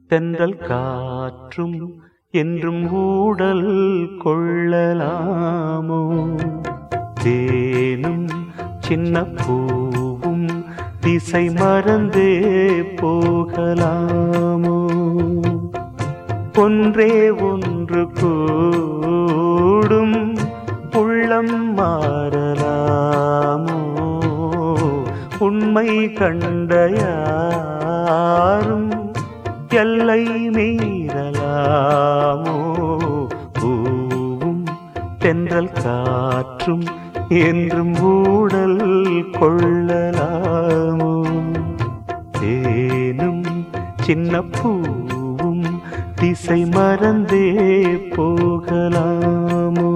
தென்றல் காற்றும் என்றும் ஊடல் கொள்ளலாமோ? தேனும் சின்ன பூவும் திசை மறந்தே போகலாமோ? ஒன்றே ஒன்று கூடும் உள்ளம் மாறலாமோ? உண்மை கண்ட யாரும் எல்லை மீறலாமோ? பூவும் தென்றல் காற்றும் என்றும் ஊடல் கொள்ளலாமோ? தேனும் சின்ன பூவும் திசை மறந்தே போகலாமோ?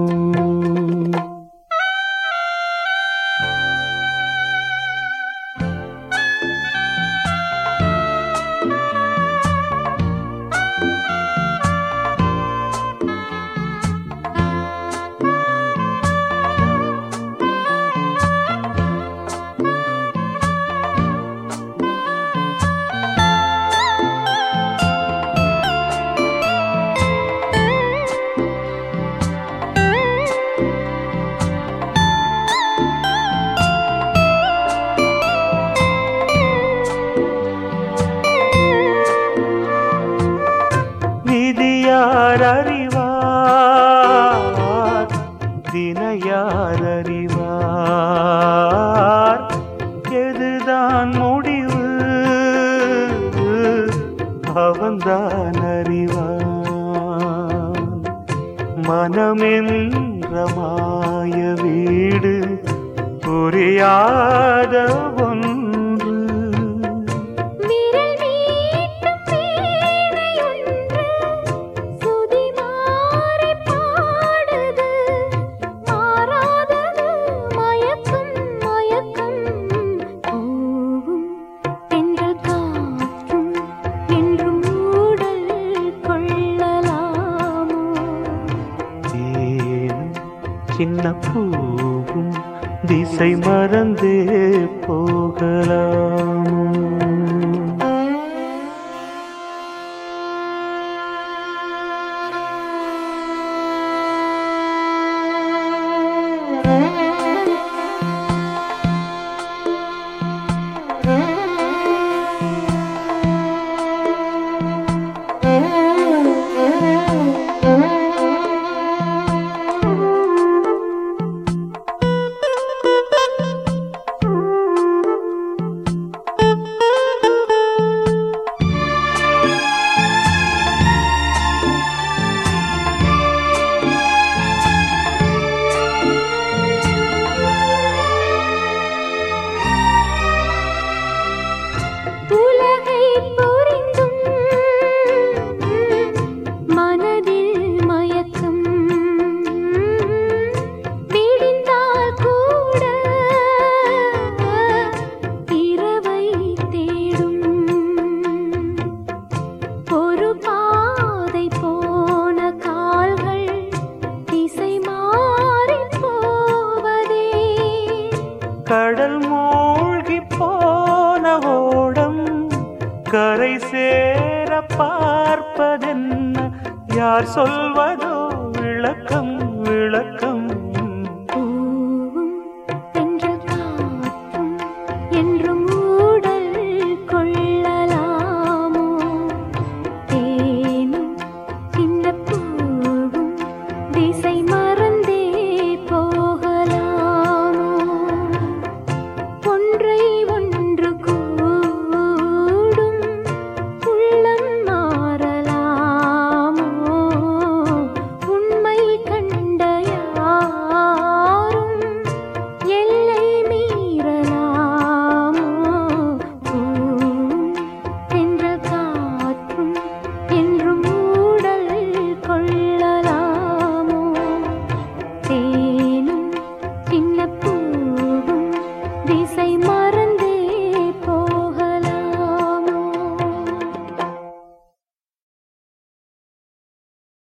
யார் அறிவார், தினையார் அறிவார், எதுதான் முடிவு அவன்தான் அறிவான். மனமென்ற மாய வீடு புரியாத ஒன்று. சின்ன பூவும் திசை மறந்தே போகலாமோ? கடல் மூழ்கி போன ஓடம் கரை சேர பார்ப்பதென்ன? யார் சொல்வதோ விளக்கம் விளக்கம்?